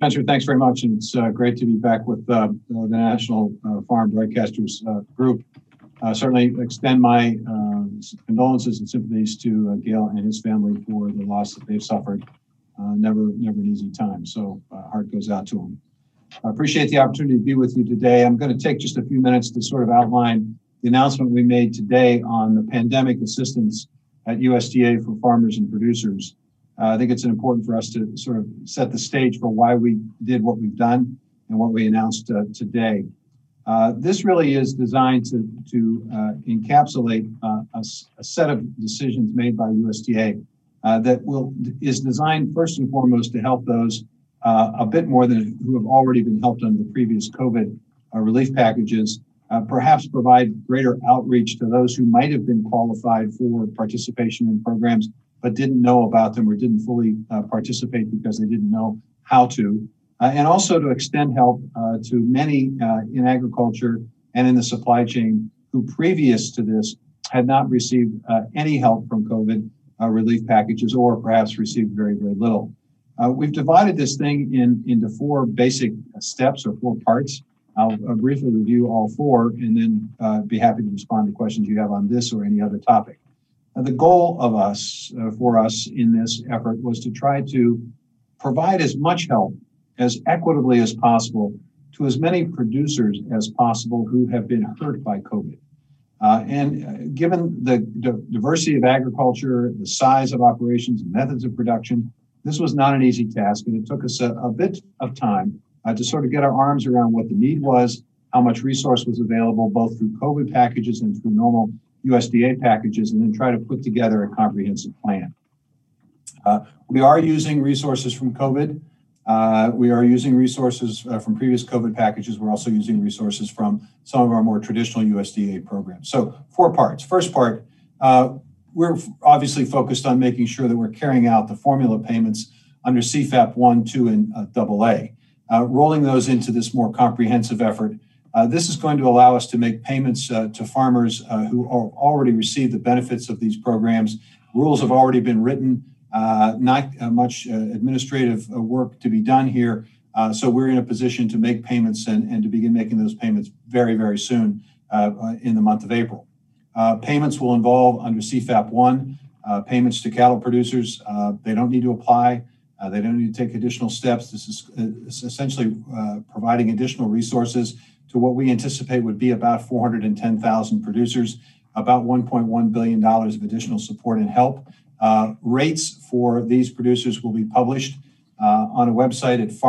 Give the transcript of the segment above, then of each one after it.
Spencer, thanks very much. And it's great to be back with the National Farm Broadcasters Group. Certainly extend my condolences and sympathies to Gail and his family for the loss that they've suffered. Never an easy time. So heart goes out to them. I appreciate the opportunity to be with you today. I'm going to take just a few minutes to sort of outline the announcement we made today on the pandemic assistance at USDA for farmers and producers. I think it's important for us to sort of set the stage for why we did what we've done and what we announced today. This really is designed to encapsulate a set of decisions made by USDA that is designed first and foremost to help those a bit more than who have already been helped under the previous COVID relief packages, perhaps provide greater outreach to those who might have been qualified for participation in programs but didn't know about them or didn't fully participate because they didn't know how to, and also to extend help to many in agriculture and in the supply chain who previous to this had not received any help from COVID relief packages or perhaps received very, very little. We've divided this thing into four basic steps or four parts. I'll briefly review all four and then be happy to respond to questions you have on this or any other topic. The goal of for us in this effort was to try to provide as much help as equitably as possible to as many producers as possible who have been hurt by COVID. And given the diversity of agriculture, the size of operations and methods of production, this was not an easy task, and it took us a bit of time to sort of get our arms around what the need was, how much resource was available, both through COVID packages and through normal USDA packages, and then try to put together a comprehensive plan. We are using resources from COVID. We are using resources from previous COVID packages. We're also using resources from some of our more traditional USDA programs. So 4 parts. First part, we're obviously focused on making sure that we're carrying out the formula payments under CFAP 1, 2, and AA, rolling those into this more comprehensive effort. This is going to allow us to make payments to farmers who already received the benefits of these programs. Rules have already been written, not much administrative work to be done here. So we're in a position to make payments and to begin making those payments very, very soon in the month of April. Payments will involve under CFAP 1, payments to cattle producers. They don't need to apply. They don't need to take additional steps. This is essentially providing additional resources to what we anticipate would be about 410,000 producers, about $1.1 billion of additional support and help. Rates for these producers will be published on a website at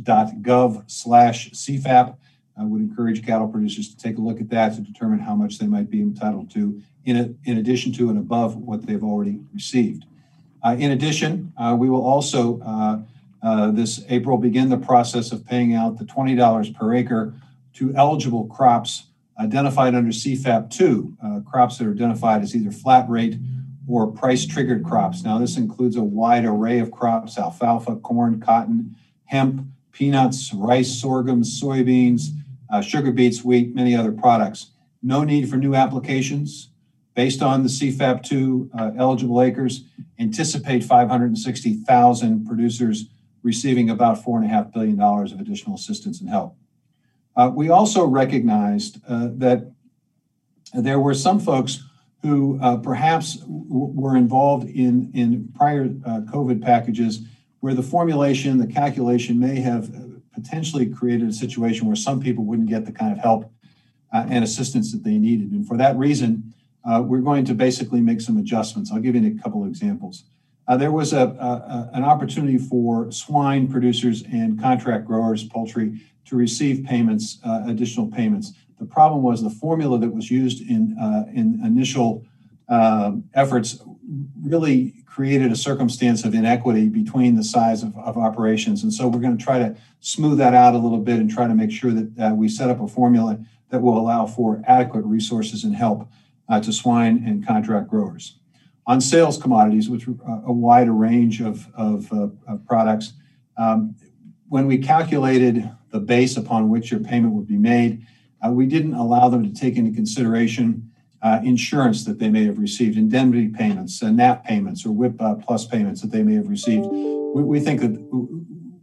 farmers.gov/CFAP. I would encourage cattle producers to take a look at that to determine how much they might be entitled to in addition to and above what they've already received. In addition, we will also this April begin the process of paying out the $20 per acre to eligible crops identified under CFAP 2, crops that are identified as either flat rate or price-triggered crops. Now, this includes a wide array of crops: alfalfa, corn, cotton, hemp, peanuts, rice, sorghum, soybeans, sugar beets, wheat, many other products. No need for new applications. Based on the CFAP 2 eligible acres, anticipate 560,000 producers receiving about $4.5 billion of additional assistance and help. We also recognized that there were some folks who perhaps were involved in prior COVID packages where the formulation, the calculation may have potentially created a situation where some people wouldn't get the kind of help and assistance that they needed. And for that reason, we're going to basically make some adjustments. I'll give you a couple of examples. There was an opportunity for swine producers and contract growers, poultry, to receive payments, additional payments. The problem was the formula that was used in initial efforts really created a circumstance of inequity between the size of operations. And so we're going to try to smooth that out a little bit and try to make sure that we set up a formula that will allow for adequate resources and help to swine and contract growers. On sales commodities, which are a wider range of products, when we calculated the base upon which your payment would be made, we didn't allow them to take into consideration insurance that they may have received, indemnity payments, NAP payments, or WIP plus payments that they may have received. We think that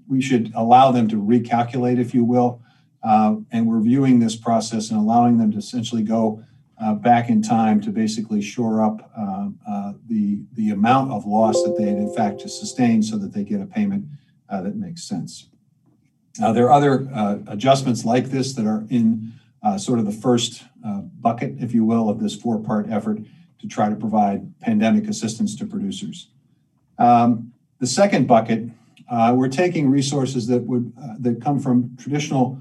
we should allow them to recalculate, if you will, and we're viewing this process and allowing them to essentially go back in time to basically shore up the amount of loss that they had in fact sustained so that they get a payment that makes sense. There are other adjustments like this that are in sort of the first bucket, if you will, of this four-part effort to try to provide pandemic assistance to producers. The second bucket, we're taking resources that come from traditional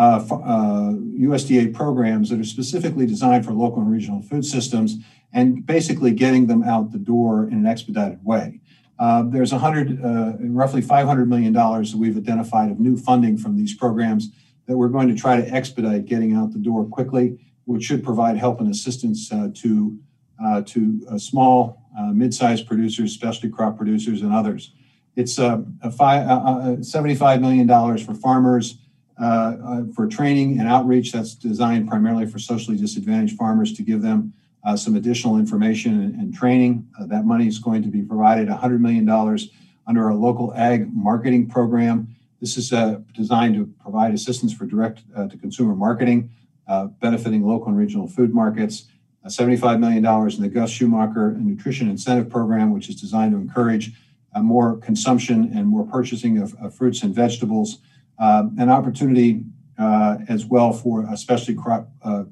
USDA programs that are specifically designed for local and regional food systems and basically getting them out the door in an expedited way. There's roughly $500 million that we've identified of new funding from these programs that we're going to try to expedite getting out the door quickly, which should provide help and assistance to small, mid-sized producers, specialty crop producers, and others. It's $75 million for farmers for training and outreach that's designed primarily for socially disadvantaged farmers to give them some additional information and training. That money is going to be provided $100 million under our local ag marketing program. This is designed to provide assistance for direct to consumer marketing, benefiting local and regional food markets. $75 million in the Gus Schumacher Nutrition Incentive Program, which is designed to encourage more consumption and more purchasing of fruits and vegetables. An opportunity as well for a specialty crop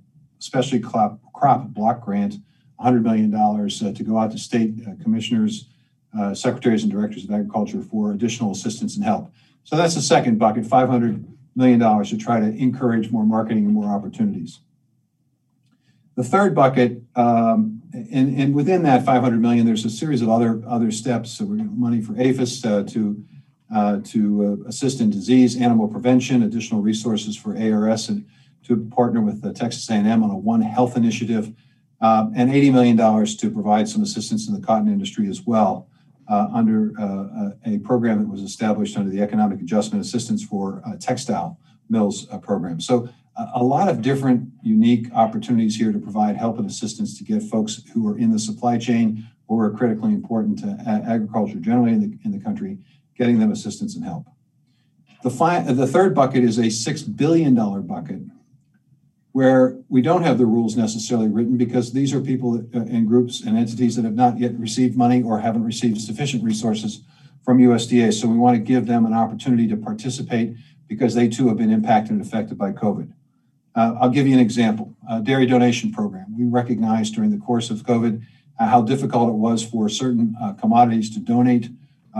block grant, $100 million to go out to state commissioners, secretaries, and directors of agriculture for additional assistance and help. So that's the second bucket, $500 million to try to encourage more marketing and more opportunities. The third bucket, and within that $500 million, there's a series of other steps. So we're going to money for APHIS to assist in disease, animal prevention, additional resources for ARS, and to partner with Texas A&M on a One Health initiative, and $80 million to provide some assistance in the cotton industry as well under a program that was established under the Economic Adjustment Assistance for Textile Mills program. So a lot of different unique opportunities here to provide help and assistance to get folks who are in the supply chain or are critically important to agriculture generally in the country, getting them assistance and help. The third bucket is a $6 billion bucket where we don't have the rules necessarily written because these are people and groups and entities that have not yet received money or haven't received sufficient resources from USDA. So we want to give them an opportunity to participate because they too have been impacted and affected by COVID. I'll give you an example, dairy donation program. We recognized during the course of COVID how difficult it was for certain commodities to donate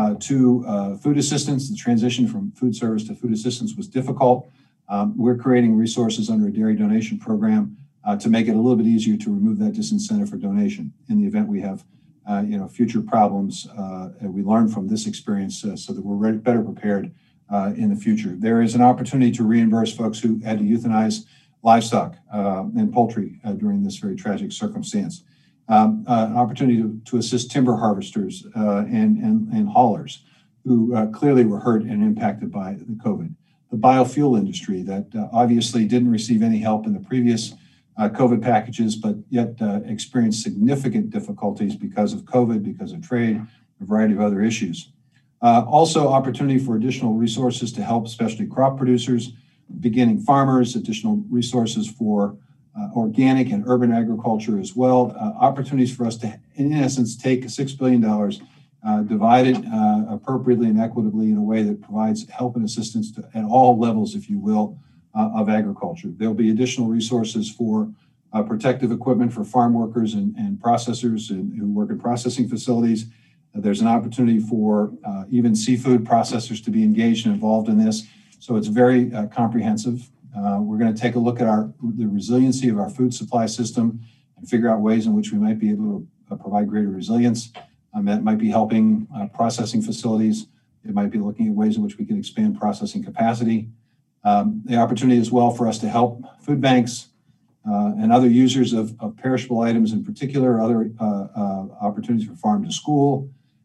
to food assistance. The transition from food service to food assistance was difficult. We're creating resources under a dairy donation program to make it a little bit easier to remove that disincentive for donation in the event we have future problems. We learn from this experience so that we're better prepared in the future. There is an opportunity to reimburse folks who had to euthanize livestock and poultry during this very tragic circumstance. An opportunity to assist timber harvesters and haulers who clearly were hurt and impacted by the COVID. The biofuel industry that obviously didn't receive any help in the previous COVID packages, but yet experienced significant difficulties because of COVID, because of trade, a variety of other issues. Also, opportunity for additional resources to help specialty crop producers, beginning farmers, additional resources for organic and urban agriculture as well. Opportunities for us to, in essence, take $6 billion, divide it appropriately and equitably in a way that provides help and assistance at all levels, if you will, of agriculture. There'll be additional resources for protective equipment for farm workers and processors who work in processing facilities. There's an opportunity for even seafood processors to be engaged and involved in this. So it's very comprehensive. We're going to take a look at the resiliency of our food supply system and figure out ways in which we might be able to provide greater resilience. That might be helping processing facilities. It might be looking at ways in which we can expand processing capacity. The opportunity as well for us to help food banks and other users of perishable items in particular, other opportunities for farm to school,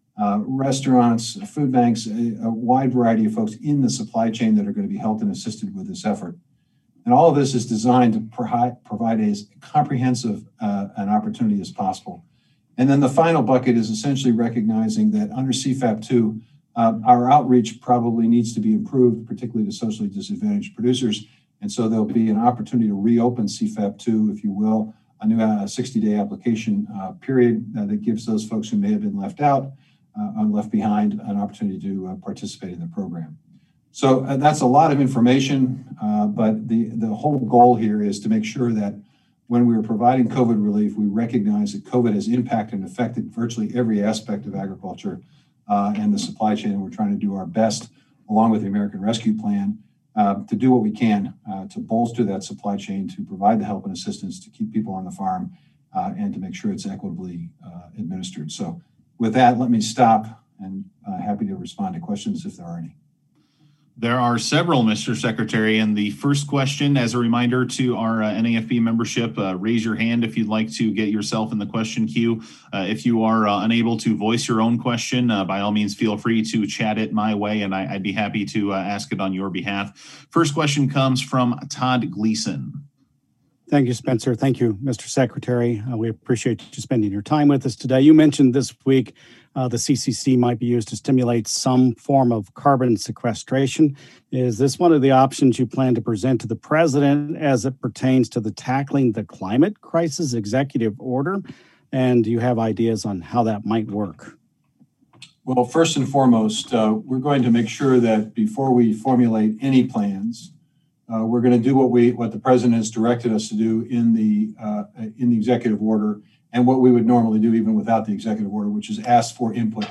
restaurants, food banks, a wide variety of folks in the supply chain that are going to be helped and assisted with this effort. And all of this is designed to provide as comprehensive an opportunity as possible. And then the final bucket is essentially recognizing that under CFAP 2, our outreach probably needs to be improved, particularly to socially disadvantaged producers. And so there'll be an opportunity to reopen CFAP 2, if you will, a new 60-day application period that gives those folks who may have been left out and left behind an opportunity to participate in the program. So that's a lot of information, but the whole goal here is to make sure that when we are providing COVID relief, we recognize that COVID has impacted and affected virtually every aspect of agriculture and the supply chain. And we're trying to do our best, along with the American Rescue Plan, to do what we can to bolster that supply chain, to provide the help and assistance to keep people on the farm and to make sure it's equitably administered. So with that, let me stop and happy to respond to questions if there are any. There are several, Mr. Secretary, and the first question, as a reminder to our NAFB membership, raise your hand if you'd like to get yourself in the question queue. If you are unable to voice your own question, by all means, feel free to chat it my way, and I'd be happy to ask it on your behalf. First question comes from Todd Gleason. Thank you, Spencer. Thank you, Mr. Secretary. We appreciate you spending your time with us today. You mentioned this week the CCC might be used to stimulate some form of carbon sequestration. Is this one of the options you plan to present to the president as it pertains to the Tackling the Climate Crisis executive order? And do you have ideas on how that might work? Well, first and foremost, we're going to make sure that before we formulate any plans, we're going to do what the president has directed us to do in the executive order, and what we would normally do even without the executive order, which is ask for input.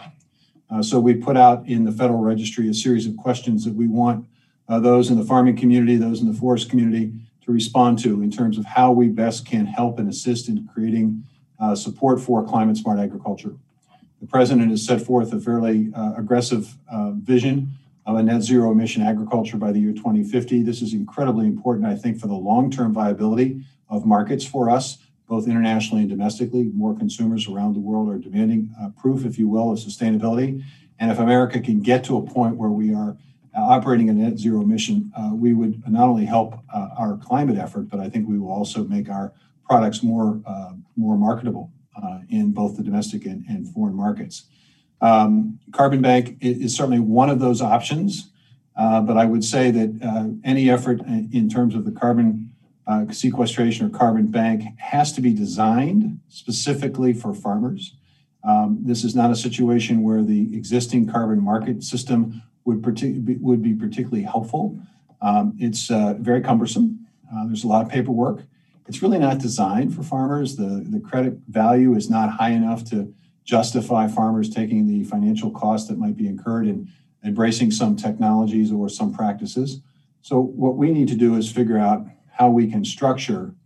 So we put out in the Federal Registry a series of questions that we want those in the farming community, those in the forest community to respond to in terms of how we best can help and assist in creating support for climate smart agriculture. The president has set forth a fairly aggressive vision of a net zero emission agriculture by the year 2050. This is incredibly important, I think, for the long-term viability of markets for us, both internationally and domestically. More consumers around the world are demanding proof, if you will, of sustainability. And if America can get to a point where we are operating a net zero emission, we would not only help our climate effort, but I think we will also make our products more marketable in both the domestic and foreign markets. Carbon Bank is certainly one of those options, but I would say that any effort in terms of the carbon sequestration or carbon bank has to be designed specifically for farmers. This is not a situation where the existing carbon market system would be particularly helpful. It's very cumbersome. There's a lot of paperwork. It's really not designed for farmers. The credit value is not high enough to justify farmers taking the financial cost that might be incurred in embracing some technologies or some practices. So what we need to do is figure out how we can structure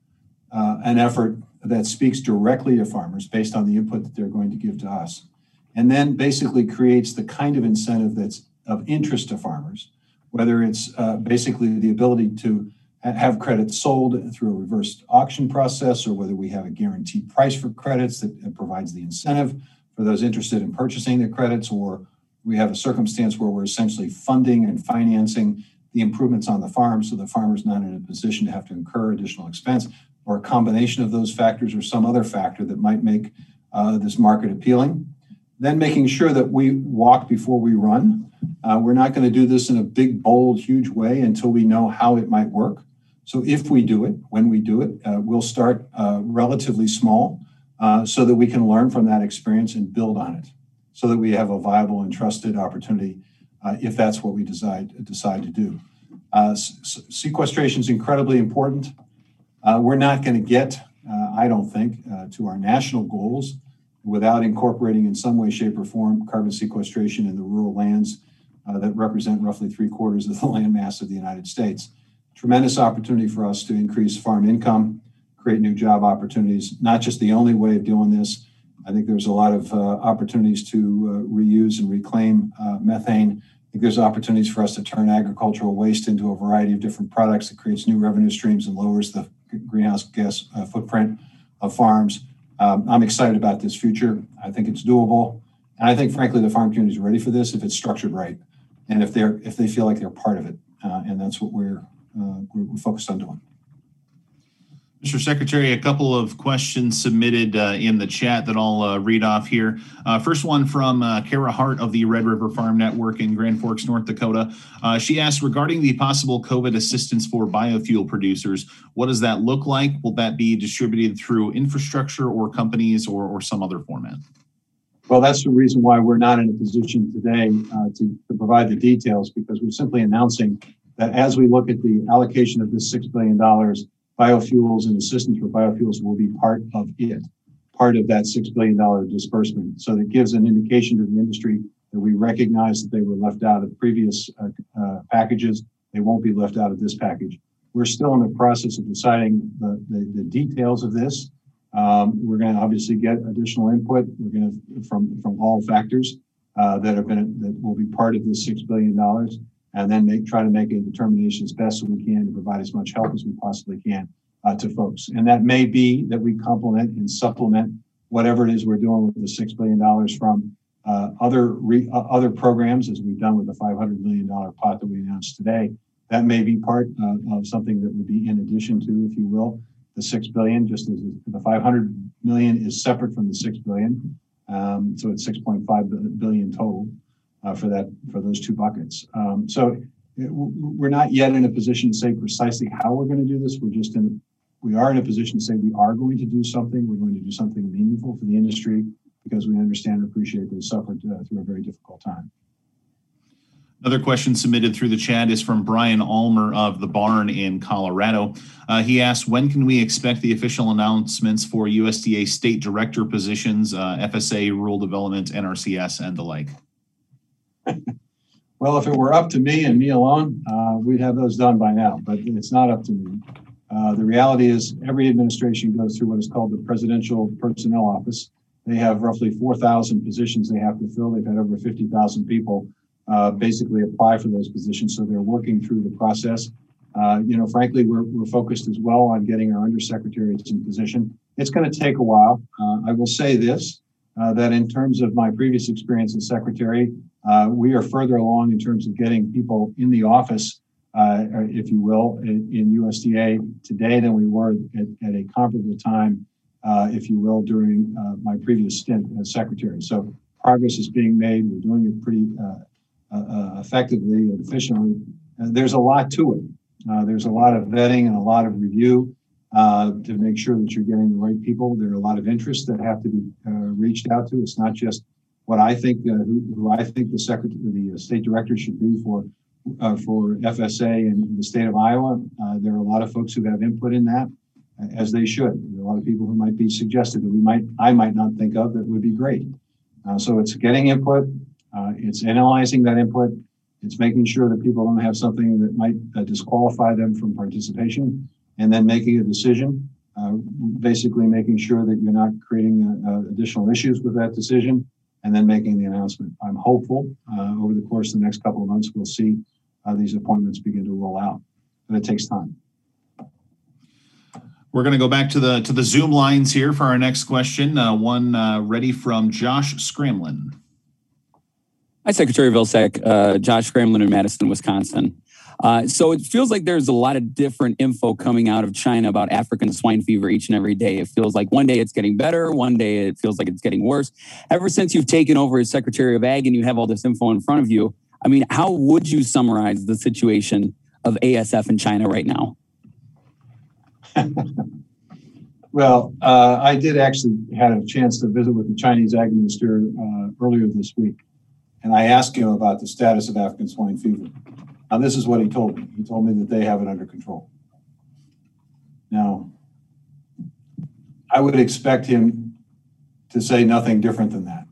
an effort that speaks directly to farmers based on the input that they're going to give to us, and then basically creates the kind of incentive that's of interest to farmers, whether it's basically the ability to have credits sold through a reverse auction process, or whether we have a guaranteed price for credits that provides the incentive for those interested in purchasing the credits, or we have a circumstance where we're essentially funding and financing the improvements on the farm so the farmer's not in a position to have to incur additional expense, or a combination of those factors or some other factor that might make this market appealing. Then making sure that we walk before we run. We're not going to do this in a big, bold, huge way until we know how it might work. So if we do it, when we do it, we'll start relatively small so that we can learn from that experience and build on it so that we have a viable and trusted opportunity if that's what we decide to do. Sequestration is incredibly important. We're not going to get, I don't think, to our national goals without incorporating in some way, shape, or form carbon sequestration in the rural lands that represent roughly 3/4 of the land mass of the United States. Tremendous opportunity for us to increase farm income, create new job opportunities. Not just the only way of doing this. I think there's a lot of opportunities to reuse and reclaim methane. I think there's opportunities for us to turn agricultural waste into a variety of different products that creates new revenue streams and lowers the greenhouse gas footprint of farms. I'm excited about this future. I think it's doable. And I think, frankly, the farm community is ready for this if it's structured right and if they feel like they're part of it. And that's what we're focused on doing. Mr. Secretary, a couple of questions submitted in the chat that I'll read off here. First one from Kara Hart of the Red River Farm Network in Grand Forks, North Dakota. She asked, regarding the possible COVID assistance for biofuel producers, what does that look like? Will that be distributed through infrastructure or companies or some other format? Well, that's the reason why we're not in a position today to provide the details, because we're simply announcing that as we look at the allocation of this $6 billion, biofuels and assistance for biofuels will be part of it, part of that $6 billion disbursement. So that gives an indication to the industry that we recognize that they were left out of previous packages. They won't be left out of this package. We're still in the process of deciding the details of this. We're going to obviously get additional input. We're going to from all factors that will be part of this $6 billion. And then try to make a determination as best as we can to provide as much help as we possibly can to folks. And that may be that we complement and supplement whatever it is we're doing with the $6 billion from other programs, as we've done with the $500 million pot that we announced today. That may be part of something that would be in addition to, if you will, the $6 billion, just as the $500 million is separate from the $6 billion. So it's $6.5 billion total. For those two buckets. So we're not yet in a position to say precisely how we're going to do this. We are in a position to say we are going to do something. We're going to do something meaningful for the industry because we understand and appreciate they suffered through a very difficult time. Another question submitted through the chat is from Brian Ulmer of The Barn in Colorado. He asked, when can we expect the official announcements for USDA state director positions, FSA, rural development, NRCS, and the like? Well, if it were up to me and me alone, we'd have those done by now, but it's not up to me. The reality is every administration goes through what is called the Presidential Personnel Office. They have roughly 4,000 positions they have to fill. They've had over 50,000 people basically apply for those positions, so they're working through the process. Frankly, we're focused as well on getting our undersecretaries in position. It's going to take a while. I will say this, that in terms of my previous experience as secretary, we are further along in terms of getting people in the office, if you will, in USDA today than we were at a comparable time, if you will, during my previous stint as secretary. So progress is being made. We're doing it pretty effectively and efficiently. There's a lot to it. There's a lot of vetting and a lot of review to make sure that you're getting the right people. There are a lot of interests that have to be reached out to. It's not just what I think, who I think the state director should be for FSA in the state of Iowa. There are a lot of folks who have input in that, as they should. There are a lot of people who might be suggested that I might not think of that would be great. So it's getting input, it's analyzing that input, it's making sure that people don't have something that might disqualify them from participation, and then making a decision, basically making sure that you're not creating additional issues with that decision, and then making the announcement. I'm hopeful over the course of the next couple of months, we'll see these appointments begin to roll out, but it takes time. We're going to go back to the Zoom lines here for our next question. One ready from Josh Scramlin. Hi, Secretary Vilsack. Josh Scramlin in Madison, Wisconsin. So it feels like there's a lot of different info coming out of China about African swine fever each and every day. It feels like one day it's getting better, one day it feels like it's getting worse. Ever since you've taken over as Secretary of Ag and you have all this info in front of you, I mean, how would you summarize the situation of ASF in China right now? Well, I did actually had a chance to visit with the Chinese Ag Minister earlier this week, and I asked him about the status of African swine fever. Now, this is what he told me. He told me that they have it under control. Now, I would expect him to say nothing different than that.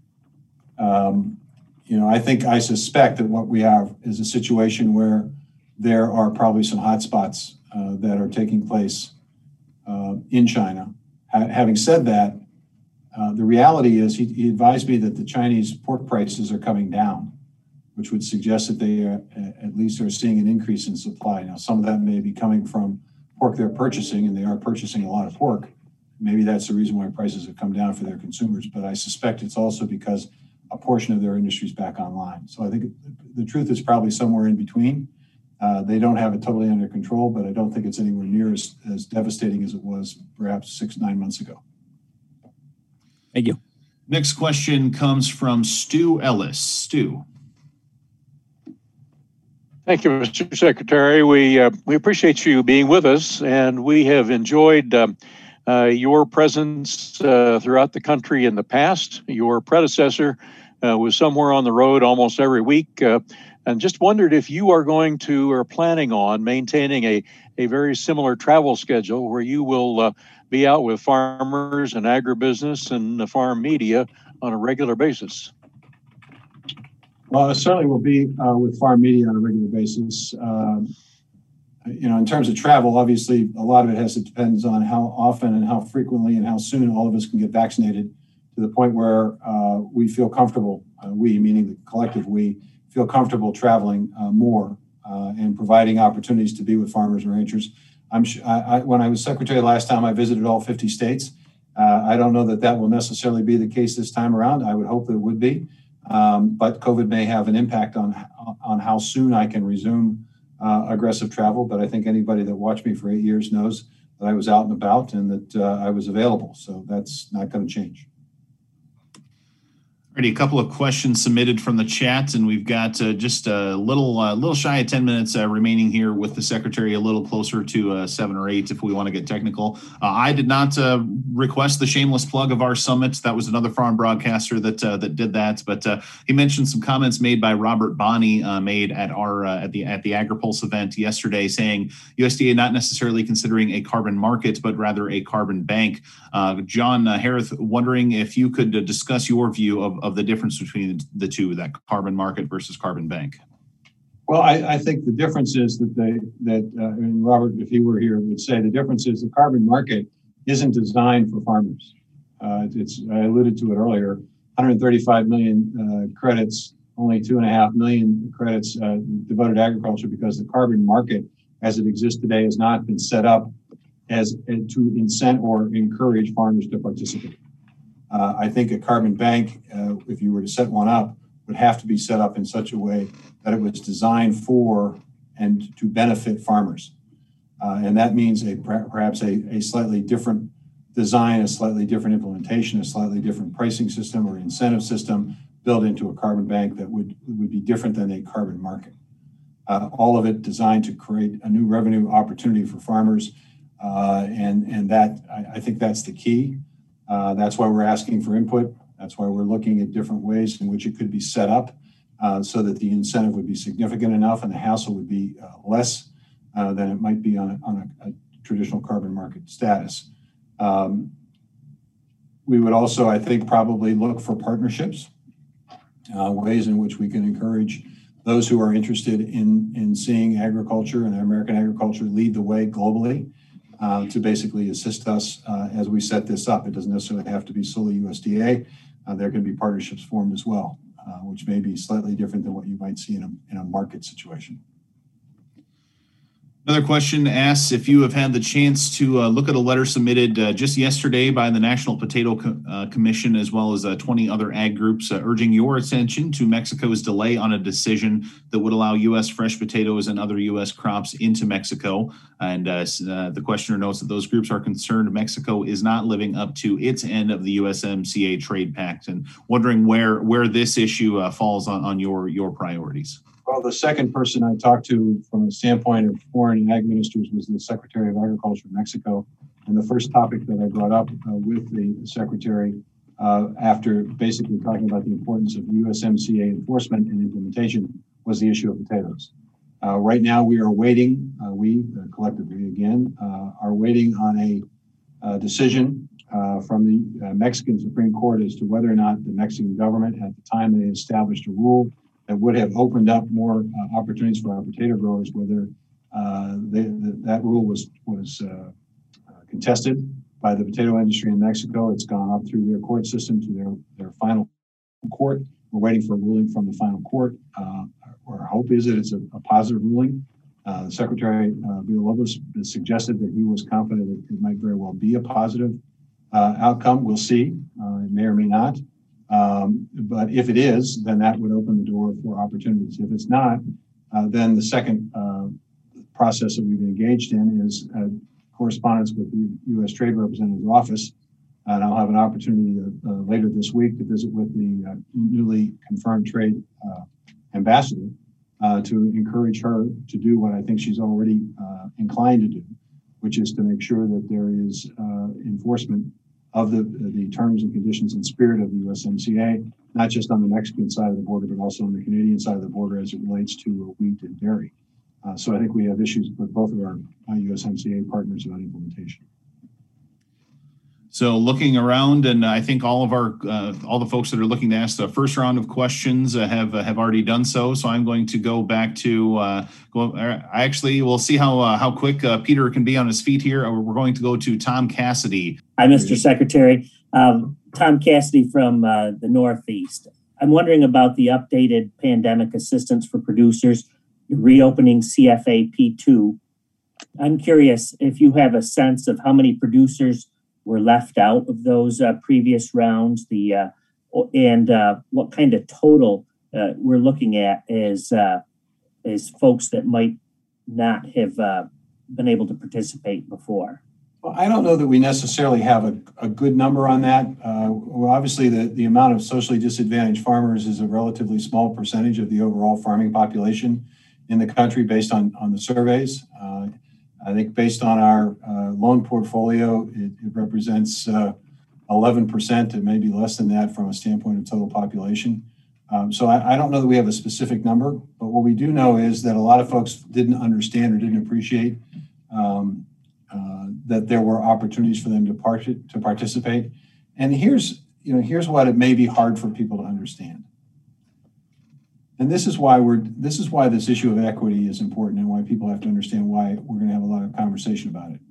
I suspect that what we have is a situation where there are probably some hotspots that are taking place in China. Having said that, the reality is he advised me that the Chinese pork prices are coming down, which would suggest that they at least are seeing an increase in supply. Now, some of that may be coming from pork they're purchasing, and they are purchasing a lot of pork. Maybe that's the reason why prices have come down for their consumers, but I suspect it's also because a portion of their industry is back online. So I think the truth is probably somewhere in between. They don't have it totally under control, but I don't think it's anywhere near as devastating as it was perhaps 6-9 months ago. Thank you. Next question comes from Stu Ellis. Stu. Thank you, Mr. Secretary. We appreciate you being with us, and we have enjoyed your presence throughout the country in the past. Your predecessor was somewhere on the road almost every week, and just wondered if you are going to or planning on maintaining a very similar travel schedule where you will be out with farmers and agribusiness and the farm media on a regular basis. Well, I certainly will be with farm media on a regular basis. In terms of travel, obviously, a lot of it depends on how often and how frequently and how soon all of us can get vaccinated to the point where we feel comfortable, we, meaning the collective we, feel comfortable traveling more and providing opportunities to be with farmers and ranchers. When I was secretary last time, I visited all 50 states. I don't know that will necessarily be the case this time around. I would hope that it would be. But COVID may have an impact on how soon I can resume aggressive travel. But I think anybody that watched me for 8 years knows that I was out and about and that I was available. So that's not going to change. Alrighty, a couple of questions submitted from the chat, and we've got just a little shy of 10 minutes remaining here with the secretary, a little closer to 7 or 8 if we want to get technical. I did not request the shameless plug of our summit. That was another farm broadcaster that did that, but he mentioned some comments made by Robert Bonney made at our at the AgriPulse event yesterday, saying USDA not necessarily considering a carbon market, but rather a carbon bank. John Harris, wondering if you could discuss your view of the difference between the two, that carbon market versus carbon bank. Well, I think the difference is and Robert, if he were here, would say the difference is the carbon market isn't designed for farmers. I alluded to it earlier, 135 million credits, only 2.5 million credits devoted to agriculture because the carbon market as it exists today has not been set up as to incent or encourage farmers to participate. I think a carbon bank, if you were to set one up, would have to be set up in such a way that it was designed for and to benefit farmers. And that means perhaps a slightly different design, a slightly different implementation, a slightly different pricing system or incentive system built into a carbon bank that would be different than a carbon market. All of it designed to create a new revenue opportunity for farmers. And that, I think that's the key. That's why we're asking for input. That's why we're looking at different ways in which it could be set up so that the incentive would be significant enough and the hassle would be less than it might be on a traditional carbon market status. We would also, I think, probably look for partnerships, ways in which we can encourage those who are interested in seeing agriculture and American agriculture lead the way globally. To basically assist us as we set this up. It doesn't necessarily have to be solely USDA. There can be partnerships formed as well, which may be slightly different than what you might see in a market situation. Another question asks if you have had the chance to look at a letter submitted just yesterday by the National Potato Commission, as well as 20 other ag groups, urging your attention to Mexico's delay on a decision that would allow U.S. fresh potatoes and other U.S. crops into Mexico. And the questioner notes that those groups are concerned Mexico is not living up to its end of the USMCA trade pact, and wondering where this issue falls on your priorities. Well, the second person I talked to from the standpoint of foreign and ag ministers was the Secretary of Agriculture of Mexico. And the first topic that I brought up with the Secretary after basically talking about the importance of USMCA enforcement and implementation was the issue of potatoes. Right now we are waiting, we collectively again, are waiting on a decision from the Mexican Supreme Court as to whether or not the Mexican government at the time they established a rule that would have opened up more opportunities for our potato growers, whether that rule was contested by the potato industry in Mexico. It's gone up through their court system to their final court. We're waiting for a ruling from the final court. Our hope is that it's a positive ruling. Secretary Villalobos suggested that he was confident that it might very well be a positive outcome. We'll see. It may or may not. But if it is, then that would open the door for opportunities. If it's not, Then the second process that we've engaged in is correspondence with the U.S. Trade Representative's office. And I'll have an opportunity later this week to visit with the newly confirmed trade ambassador to encourage her to do what I think she's already inclined to do, which is to make sure that there is enforcement of the terms and conditions and spirit of the USMCA, not just on the Mexican side of the border, but also on the Canadian side of the border as it relates to wheat and dairy. So I think we have issues with both of our USMCA partners about implementation. So looking around, and I think all the folks that are looking to ask the first round of questions have already done so. So I'm going to go back to we'll see how quick Peter can be on his feet here. We're going to go to Tom Cassidy. Hi, Mr. Secretary. Tom Cassidy from the Northeast. I'm wondering about the updated pandemic assistance for producers, reopening CFA P2. I'm curious if you have a sense of how many producers were left out of those previous rounds, and what kind of total we're looking at as folks that might not have been able to participate before. Well, I don't know that we necessarily have a good number on that. Well, obviously, the amount of socially disadvantaged farmers is a relatively small percentage of the overall farming population in the country based on the surveys. I think based on our loan portfolio, it represents 11%, and maybe less than that from a standpoint of total population. So I don't know that we have a specific number, but what we do know is that a lot of folks didn't understand or didn't appreciate that there were opportunities for them to participate. And here's what it may be hard for people to understand. And this is why this issue of equity is important, and why people have to understand why we're going to have a lot of conversation about it.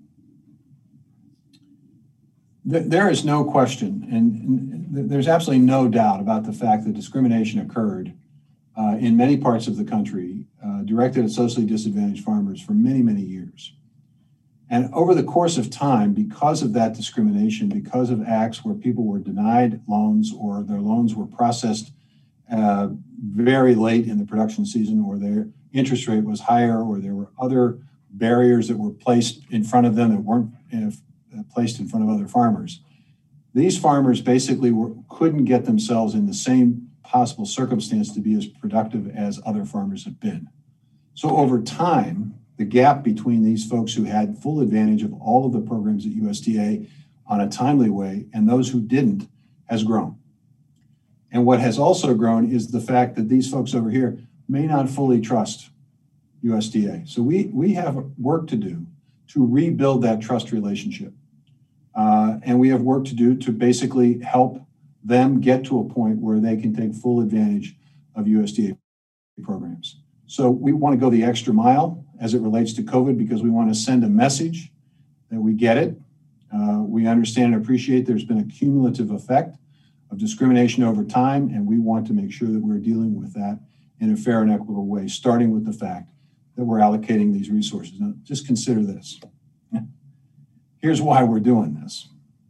There is no question, and there's absolutely no doubt about the fact that discrimination occurred in many parts of the country directed at socially disadvantaged farmers for many, many years. And over the course of time, because of that discrimination, because of acts where people were denied loans or their loans were processed very late in the production season, or their interest rate was higher, or there were other barriers that were placed in front of them that weren't placed in front of other farmers. These farmers basically couldn't get themselves in the same possible circumstance to be as productive as other farmers have been. So over time, the gap between these folks who had full advantage of all of the programs at USDA on a timely way and those who didn't has grown. And what has also grown is the fact that these folks over here may not fully trust USDA. So we have work to do to rebuild that trust relationship. And we have work to do to basically help them get to a point where they can take full advantage of USDA programs. So we want to go the extra mile as it relates to COVID, because we want to send a message that we get it. We understand and appreciate there's been a cumulative effect of discrimination over time, and we want to make sure that we're dealing with that in a fair and equitable way, starting with the fact that we're allocating these resources. Now, just consider this. Here's why we're doing this.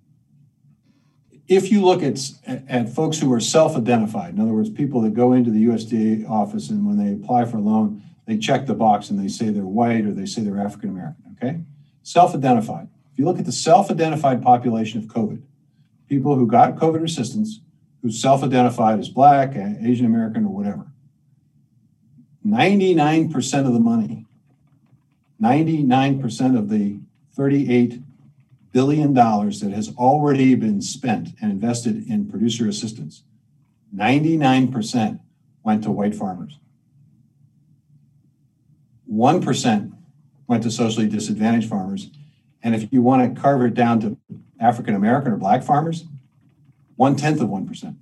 If you look at folks who are self-identified, in other words, people that go into the USDA office and when they apply for a loan, they check the box and they say they're white or they say they're African American, okay? Self-identified. If you look at the self-identified population of COVID, people who got COVID assistance, who self-identified as Black, Asian American, or whatever, 99% of the money, 99% of the $38 billion that has already been spent and invested in producer assistance, 99% went to white farmers. 1% went to socially disadvantaged farmers. And if you want to carve it down to African American or Black farmers, 0.1%.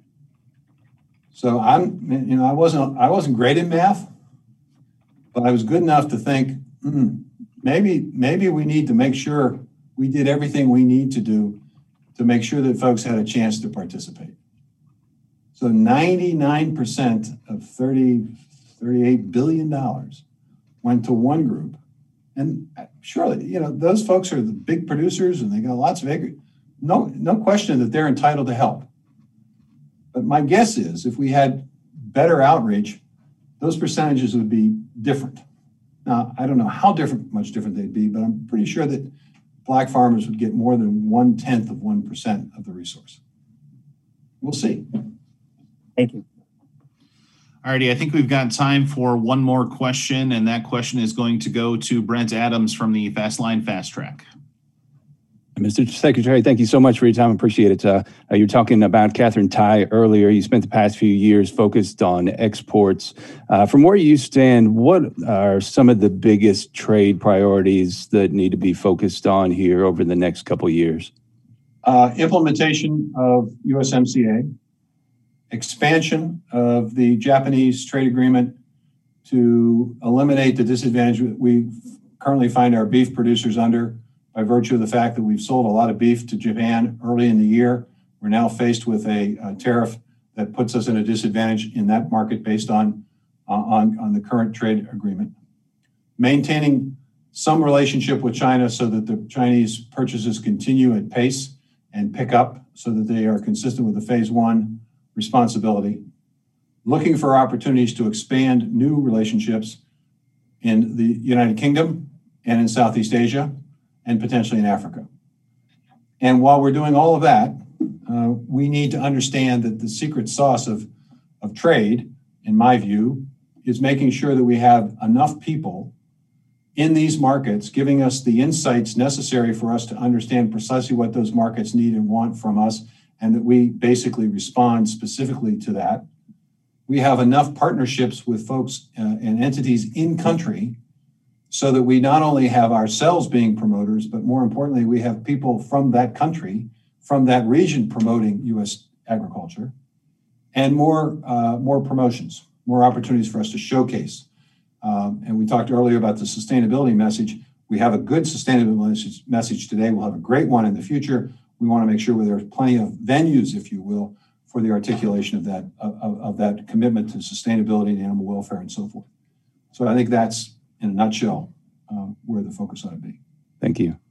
So I wasn't great in math, but I was good enough to think maybe we need to make sure we did everything we need to do to make sure that folks had a chance to participate. So 99% of $38 billion went to one group. And surely, those folks are the big producers and they got lots of acres. No question that they're entitled to help. But my guess is if we had better outreach, those percentages would be different. Now, I don't know how much different they'd be, but I'm pretty sure that Black farmers would get more than 1/10 of 1% of the resource. We'll see. Thank you. All righty, I think we've got time for one more question, and that question is going to go to Brent Adams from the Fast Line Fast Track. Mr. Secretary, thank you so much for your time. Appreciate it. You were talking about Katherine Tai earlier. You spent the past few years focused on exports. From where you stand, what are some of the biggest trade priorities that need to be focused on here over the next couple of years? Implementation of USMCA, expansion of the Japanese trade agreement to eliminate the disadvantage we currently find our beef producers under by virtue of the fact that we've sold a lot of beef to Japan early in the year. We're now faced with a tariff that puts us in a disadvantage in that market based on the current trade agreement. Maintaining some relationship with China so that the Chinese purchases continue at pace and pick up so that they are consistent with the phase one responsibility. Looking for opportunities to expand new relationships in the United Kingdom and in Southeast Asia and potentially in Africa. And while we're doing all of that, we need to understand that the secret sauce of trade, in my view, is making sure that we have enough people in these markets giving us the insights necessary for us to understand precisely what those markets need and want from us, and that we basically respond specifically to that. We have enough partnerships with folks and entities in country so that we not only have ourselves being promoters, but more importantly, we have people from that country, from that region promoting U.S. agriculture, and more promotions, more opportunities for us to showcase. And we talked earlier about the sustainability message. We have a good sustainability message today. We'll have a great one in the future. We want to make sure there's plenty of venues, if you will, for the articulation of that commitment to sustainability and animal welfare and so forth. So I think that's, in a nutshell, where the focus ought to be. Thank you.